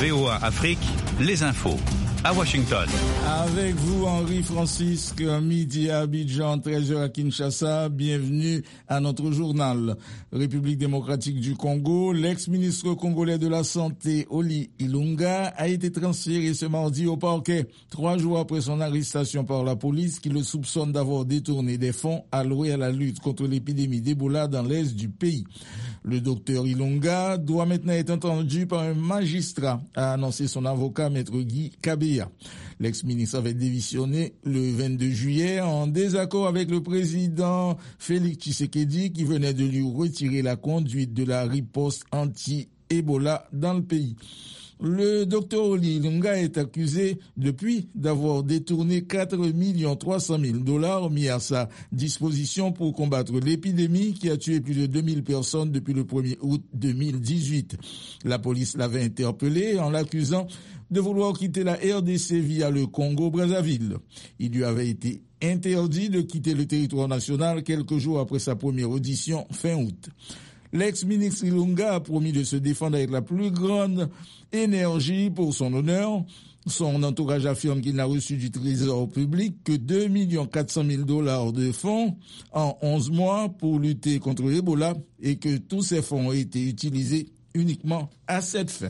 VOA Afrique, les infos. À Washington. Avec vous, Henri-Francisque, midi à Abidjan, 13h à Kinshasa. Bienvenue à notre journal. République démocratique du Congo, l'ex-ministre congolais de la Santé, Oli Ilunga, a été transféré ce mardi au parquet, 3 jours après son arrestation par la police qui le soupçonne d'avoir détourné des fonds alloués à la lutte contre l'épidémie d'Ebola dans l'est du pays. Le docteur Ilunga doit maintenant être entendu par un magistrat, a annoncé son avocat, maître Guy Kabé. L'ex-ministre avait démissionné le 22 juillet en désaccord avec le président Félix Tshisekedi qui venait de lui retirer la conduite de la riposte anti-Ebola dans le pays. Le docteur Oli Ilunga est accusé depuis d'avoir détourné 4,3 millions mis à sa disposition pour combattre l'épidémie qui a tué plus de 2000 personnes depuis le 1er août 2018. La police l'avait interpellé en l'accusant de vouloir quitter la RDC via le Congo-Brazzaville. Il lui avait été interdit de quitter le territoire national quelques jours après sa première audition fin août. L'ex-ministre Ilunga a promis de se défendre avec la plus grande énergie pour son honneur. Son entourage affirme qu'il n'a reçu du Trésor public que 2,4 millions de fonds en 11 mois pour lutter contre l'Ebola et que tous ces fonds ont été utilisés uniquement à cette fin.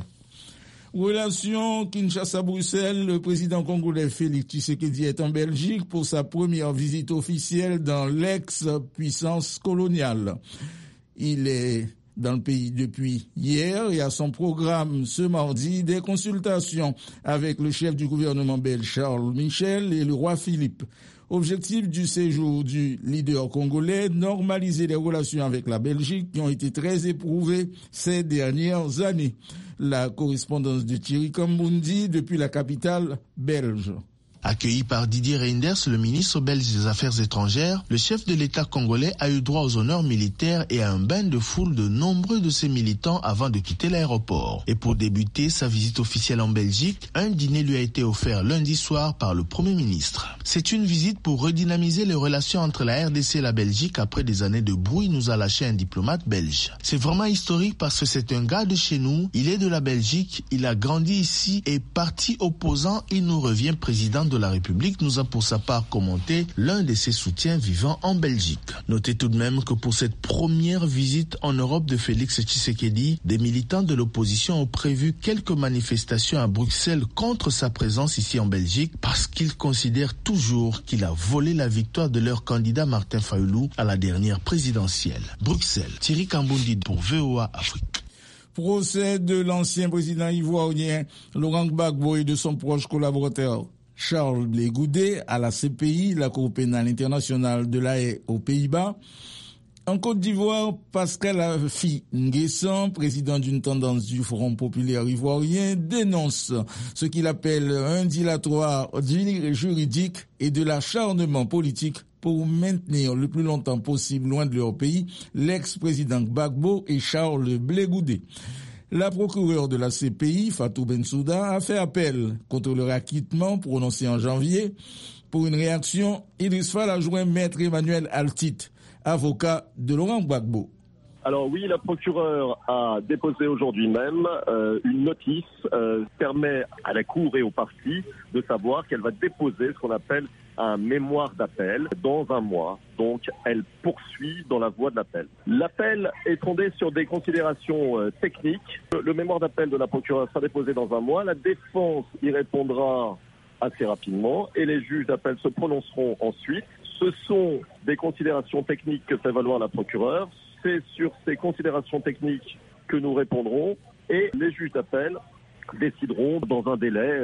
Relation Kinshasa-Bruxelles, le président congolais Félix Tshisekedi est en Belgique pour sa première visite officielle dans l'ex-puissance coloniale. Il est dans le pays depuis hier et a son programme ce mardi des consultations avec le chef du gouvernement belge Charles Michel et le roi Philippe. Objectif du séjour du leader congolais, normaliser les relations avec la Belgique qui ont été très éprouvées ces dernières années. La correspondance de Thierry Kambundi depuis la capitale belge. Accueilli par Didier Reynders, le ministre belge des Affaires étrangères, le chef de l'État congolais a eu droit aux honneurs militaires et à un bain de foule de nombreux de ses militants avant de quitter l'aéroport. Et pour débuter sa visite officielle en Belgique, un dîner lui a été offert lundi soir par le Premier ministre. C'est une visite pour redynamiser les relations entre la RDC et la Belgique après des années de brouille, nous a lâché un diplomate belge. C'est vraiment historique parce que c'est un gars de chez nous, il est de la Belgique, il a grandi ici et parti opposant, il nous revient président de la République, nous a pour sa part commenté l'un de ses soutiens vivant en Belgique. Notez tout de même que pour cette première visite en Europe de Félix Tshisekedi, des militants de l'opposition ont prévu quelques manifestations à Bruxelles contre sa présence ici en Belgique parce qu'ils considèrent toujours qu'il a volé la victoire de leur candidat Martin Fayulu à la dernière présidentielle. Bruxelles, Thierry Kambundi pour VOA Afrique. Procès de l'ancien président ivoirien Laurent Gbagbo et de son proche collaborateur Charles Blé Goudé à la CPI, la Cour pénale internationale de La Haye aux Pays-Bas. En Côte d'Ivoire, Pascal Afi Nguessan, président d'une tendance du Front populaire ivoirien, dénonce ce qu'il appelle un dilatoire juridique et de l'acharnement politique pour maintenir le plus longtemps possible loin de leur pays l'ex-président Gbagbo et Charles Blé Goudé. La procureure de la CPI, Fatou Bensouda, a fait appel contre leur acquittement prononcé en janvier. Pour une réaction, Idriss Fall a joint maître Emmanuel Altit, avocat de Laurent Gbagbo. Alors oui, la procureure a déposé aujourd'hui même une notice permet à la Cour et aux parties de savoir qu'elle va déposer ce qu'on appelle un mémoire d'appel dans un mois. Donc, elle poursuit dans la voie de l'appel. L'appel est fondé sur des considérations techniques. Le mémoire d'appel de la procureure sera déposé dans un mois. La défense y répondra assez rapidement et les juges d'appel se prononceront ensuite. Ce sont des considérations techniques que fait valoir la procureure. C'est sur ces considérations techniques que nous répondrons et les juges d'appel décideront dans un délai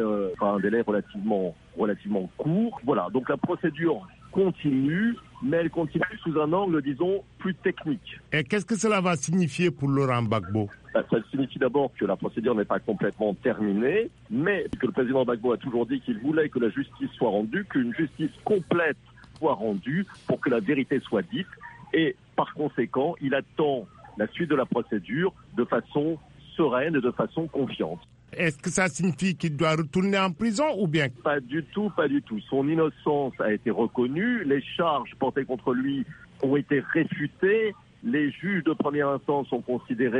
relativement court. Voilà, donc la procédure continue, mais elle continue sous un angle, disons, plus technique. Et qu'est-ce que cela va signifier pour Laurent Gbagbo ? Ça signifie d'abord que la procédure n'est pas complètement terminée, mais que le président Gbagbo a toujours dit qu'il voulait que la justice soit rendue, qu'une justice complète soit rendue pour que la vérité soit dite, et par conséquent, il attend la suite de la procédure de façon sereine et de façon confiante. Est-ce que ça signifie qu'il doit retourner en prison ou bien ? Pas du tout. Son innocence a été reconnue, les charges portées contre lui ont été réfutées, les juges de première instance ont considéré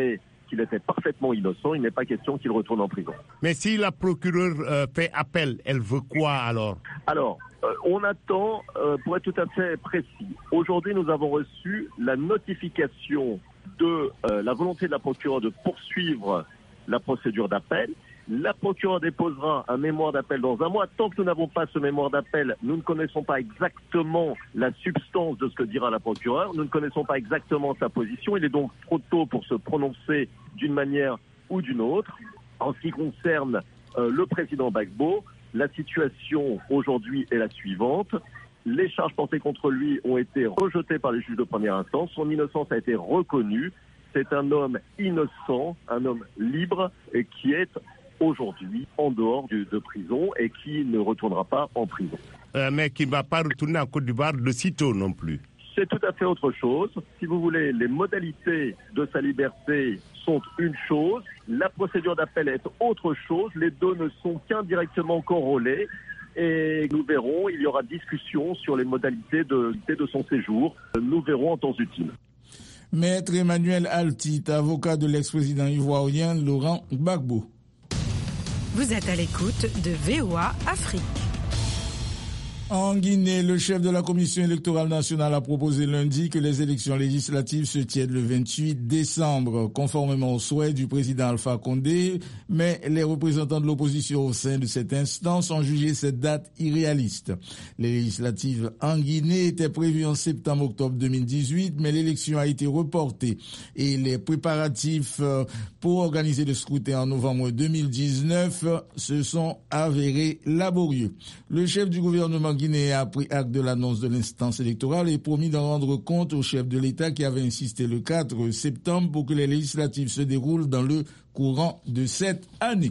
qu'il était parfaitement innocent, il n'est pas question qu'il retourne en prison. Mais si la procureure fait appel, elle veut quoi alors? Alors, on attend, pour être tout à fait précis, aujourd'hui nous avons reçu la notification de la volonté de la procureure de poursuivre la procédure d'appel. La procureure déposera un mémoire d'appel dans un mois. Tant que nous n'avons pas ce mémoire d'appel, nous ne connaissons pas exactement la substance de ce que dira la procureure. Nous ne connaissons pas exactement sa position. Il est donc trop tôt pour se prononcer d'une manière ou d'une autre. En ce qui concerne le président Gbagbo, la situation aujourd'hui est la suivante. Les charges portées contre lui ont été rejetées par les juges de première instance. Son innocence a été reconnue. C'est un homme innocent, un homme libre et qui est aujourd'hui en dehors de prison et qui ne retournera pas en prison. Mais qui ne va pas retourner en Côte d'Ivoire de sitôt non plus. C'est tout à fait autre chose. Si vous voulez, les modalités de sa liberté sont une chose, la procédure d'appel est autre chose, les deux ne sont qu'indirectement corrélés et nous verrons, il y aura discussion sur les modalités de son séjour. Nous verrons en temps utile. Maître Emmanuel Altit, avocat de l'ex-président ivoirien Laurent Gbagbo. Vous êtes à l'écoute de VOA Afrique. En Guinée, le chef de la Commission électorale nationale a proposé lundi que les élections législatives se tiennent le 28 décembre, conformément au souhait du président Alpha Condé, mais les représentants de l'opposition au sein de cette instance ont jugé cette date irréaliste. Les législatives en Guinée étaient prévues en septembre-octobre 2018, mais l'élection a été reportée et les préparatifs pour organiser le scrutin en novembre 2019 se sont avérés laborieux. Le chef du gouvernement guinéen a pris acte de l'annonce de l'instance électorale et promis d'en rendre compte au chef de l'État qui avait insisté le 4 septembre pour que les législatives se déroulent dans le courant de cette année.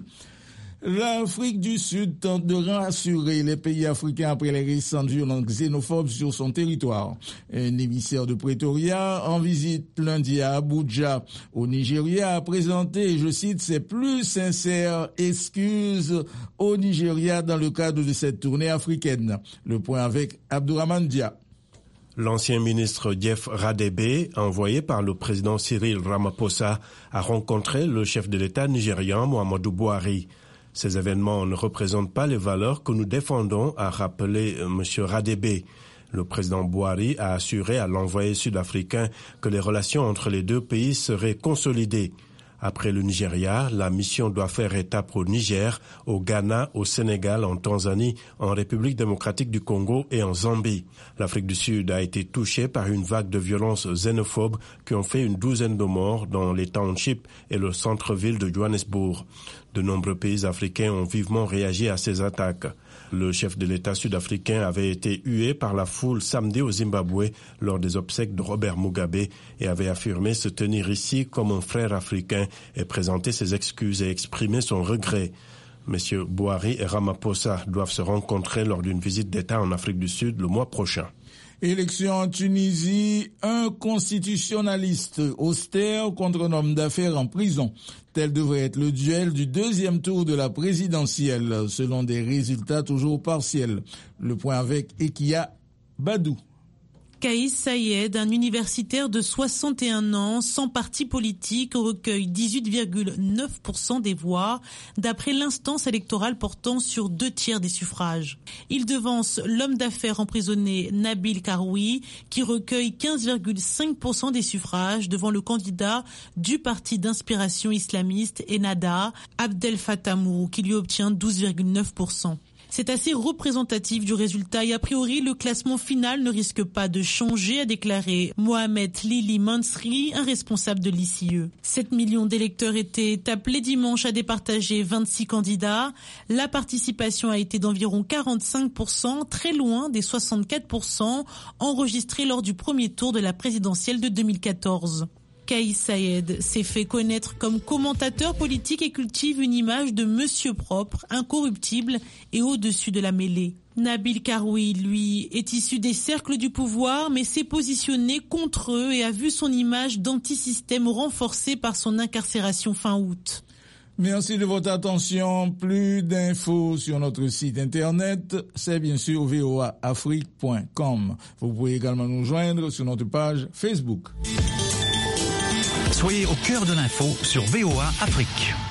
L'Afrique du Sud tente de rassurer les pays africains après les récentes violences xénophobes sur son territoire. Un émissaire de Pretoria, en visite lundi à Abuja, au Nigeria, a présenté, je cite, ses plus sincères excuses au Nigeria dans le cadre de cette tournée africaine. Le point avec Abdourahmane Dia. L'ancien ministre Jeff Radebe, envoyé par le président Cyril Ramaphosa, a rencontré le chef de l'État nigérian Muhammadu Buhari. Ces événements ne représentent pas les valeurs que nous défendons, a rappelé M. Radebe. Le président Buhari a assuré à l'envoyé sud-africain que les relations entre les deux pays seraient consolidées. Après le Nigeria, la mission doit faire étape au Niger, au Ghana, au Sénégal, en Tanzanie, en République démocratique du Congo et en Zambie. L'Afrique du Sud a été touchée par une vague de violences xénophobes qui ont fait une douzaine de morts dans les townships et le centre-ville de Johannesburg. De nombreux pays africains ont vivement réagi à ces attaques. Le chef de l'État sud-africain avait été hué par la foule samedi au Zimbabwe lors des obsèques de Robert Mugabe et avait affirmé se tenir ici comme un frère africain et présenter ses excuses et exprimer son regret. Messieurs Buhari et Ramaphosa doivent se rencontrer lors d'une visite d'État en Afrique du Sud le mois prochain. Élection en Tunisie, un constitutionnaliste austère contre un homme d'affaires en prison. Tel devrait être le duel du deuxième tour de la présidentielle, selon des résultats toujours partiels. Le point avec Ekia Badou. Kaïs Sayed, un universitaire de 61 ans, sans parti politique, recueille 18,9% des voix, d'après l'instance électorale portant sur 2/3 des suffrages. Il devance l'homme d'affaires emprisonné Nabil Karoui, qui recueille 15,5% des suffrages, devant le candidat du parti d'inspiration islamiste Ennahda, Abdel Fattah Mourou, qui lui obtient 12,9%. C'est assez représentatif du résultat et a priori le classement final ne risque pas de changer, a déclaré Mohamed Lili Mansri, un responsable de l'ICE. 7 millions d'électeurs étaient appelés dimanche à départager 26 candidats. La participation a été d'environ 45%, très loin des 64% enregistrés lors du premier tour de la présidentielle de 2014. Kaïs Sayed s'est fait connaître comme commentateur politique et cultive une image de monsieur propre, incorruptible et au-dessus de la mêlée. Nabil Karoui, lui, est issu des cercles du pouvoir, mais s'est positionné contre eux et a vu son image d'antisystème renforcée par son incarcération fin août. Merci de votre attention. Plus d'infos sur notre site internet, c'est bien sûr voaafrique.com. Vous pouvez également nous joindre sur notre page Facebook. Soyez au cœur de l'info sur VOA Afrique.